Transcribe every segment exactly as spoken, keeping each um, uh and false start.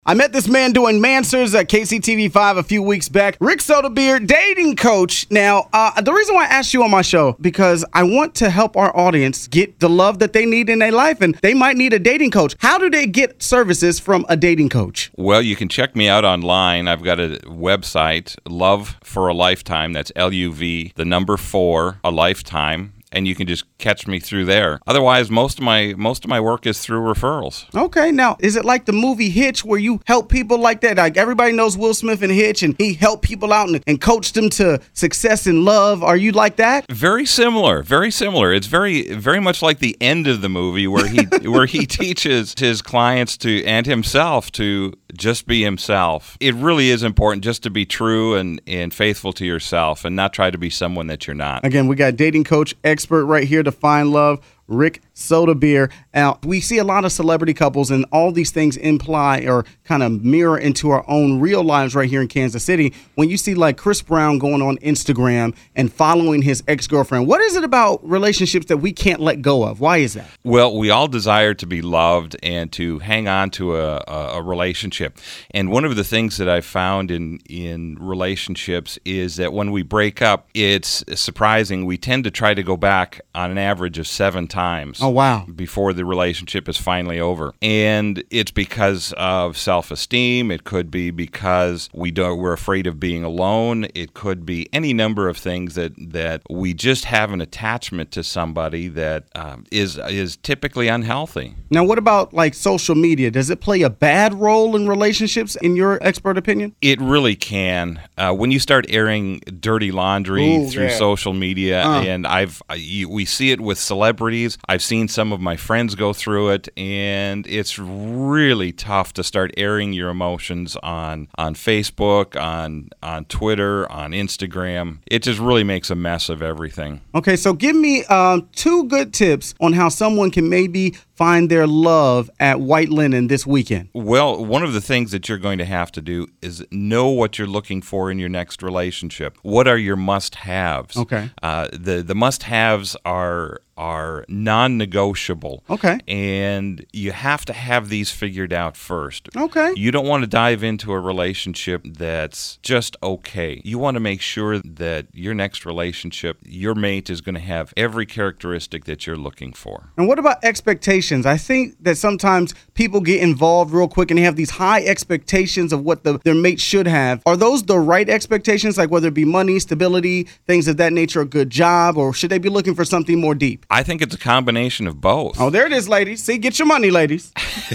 I met this man doing Mansers at K C T V five a few weeks back. Rick Soderbeer, dating coach. Now, uh, the reason why I asked you on my show, because I want to help our audience get the love that they need in their life, and they might need a dating coach. How do they get services from a dating coach? Well, you can check me out online. I've got a website, Love for a Lifetime. That's L U V, the number four, a lifetime. And you can just catch me through there. Otherwise, most of my most of my work is through referrals. Okay, now, is it like the movie Hitch where you help people like that? Like, everybody knows Will Smith and Hitch, and he helped people out and, and coached them to success in love. Are you like that? Very similar, very similar. It's very very much like the end of the movie where he where he teaches his clients to and himself to just be himself. It really is important just to be true and, and faithful to yourself and not try to be someone that you're not. Again, we got dating coach expert right here to find love, Rick Soderbeer. Now, we see a lot of celebrity couples, and all these things imply or kind of mirror into our own real lives right here in Kansas City. When you see like Chris Brown going on Instagram and following his ex-girlfriend, what is it about relationships that we can't let go of? Why is that? Well, we all desire to be loved and to hang on to a, a, a relationship. And one of the things that I've found in, in relationships is that when we break up, it's surprising. We tend to try to go back on an average of seven times. Oh, wow. Before the relationship is finally over. And it's because of self-esteem. It could be because we don't, we're afraid of being alone. It could be any number of things that, that we just have an attachment to somebody that um, is is typically unhealthy. Now, what about like social media? Does it play a bad role in relationships, in your expert opinion? It really can. Uh, when you start airing dirty laundry Ooh, through yeah. social media, uh. and I've you, we see it with celebrities. I've seen some of my friends go through it, and it's really tough to start airing your emotions on on Facebook, on on Twitter, on Instagram. It just really makes a mess of everything. Okay, so give me um, two good tips on how someone can maybe find their love at White Linen this weekend. Well, one of the things that you're going to have to do is know what you're looking for in your next relationship. What are your must-haves? Okay. Uh, the the must-haves are are non-negotiable. Okay. And you have to have these figured out first. Okay. You don't want to dive into a relationship that's just okay. You want to make sure that your next relationship, your mate is going to have every characteristic that you're looking for. And what about expectations? I think that sometimes people get involved real quick and they have these high expectations of what the, their mate should have. Are those the right expectations, like whether it be money, stability, things of that nature, a good job, or should they be looking for something more deep? I think it's a combination of both. Oh, there it is, ladies. See, get your money, ladies.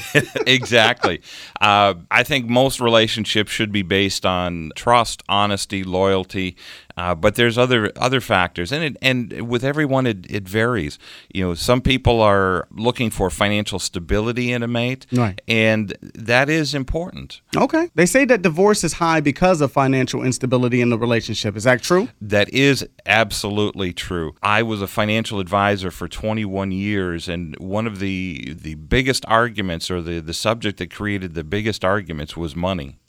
Exactly. Uh, I think most relationships should be based on trust, honesty, loyalty. Uh, but there's other other factors, and it, and with everyone it, it varies. You know, some people are looking for financial stability in a mate, right, and that is important. Okay. They say that divorce is high because of financial instability in the relationship. Is that true? That is absolutely true. I was a financial advisor for twenty-one years, and one of the the biggest arguments, or the, the subject that created the biggest arguments, was money.